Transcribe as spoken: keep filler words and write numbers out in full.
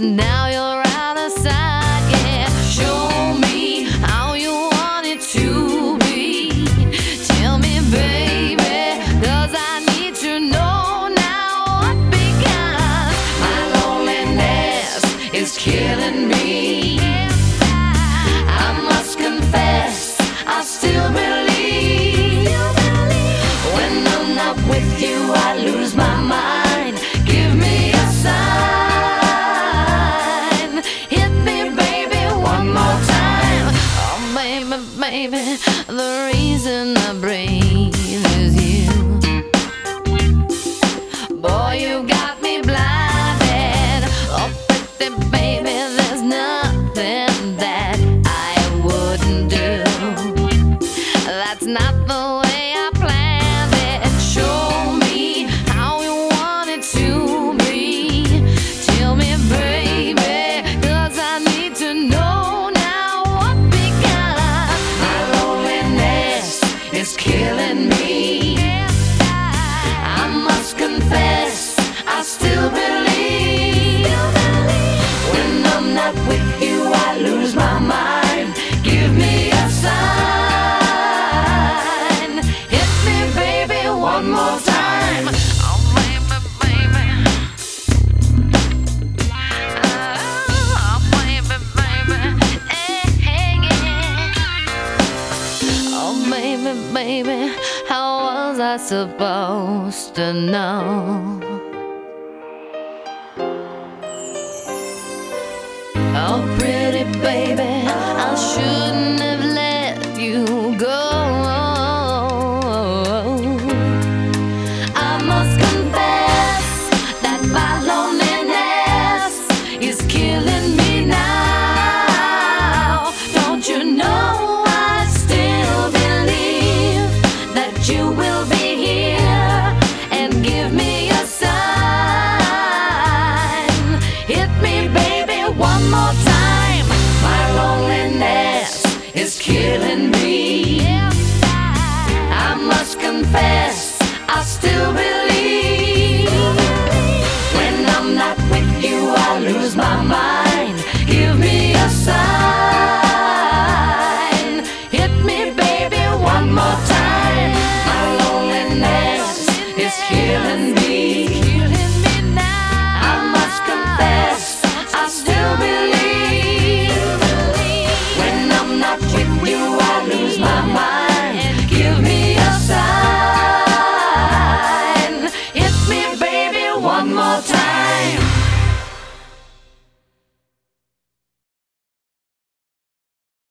now you're out of sight. Yeah, show me how you want it to be. Tell me, baby, 'cause I need to know now what began. My loneliness is killing me. I must confess, I still believe. When I'm not with you, I lose my mind. Give me a sign. Hit me, baby, one more time. Oh, baby, baby, the reason I breathe is you. Boy, you got me blinded. Oh, pretty baby, there's nothing that I wouldn't do. That's not the way I planned it. Show me how you want it to be. Tell me, baby, 'cause I need to know now what began. My loneliness is killing me. I must confess, I still believe. When I'm not with you, I lose my mind. Give me a sign. Hit me, baby, one more time. Oh, baby, baby. Oh, baby, baby. Hey, hey, yeah. Oh, baby, baby, how was I supposed to know? Oh, pretty baby, I shouldn't have let you go. I must confess that my loneliness is killing me now. Don't you know I still believe that you will be here and give me a sign. Hit me, baby, one more time. My loneliness is killing me. I must confess, I still believe.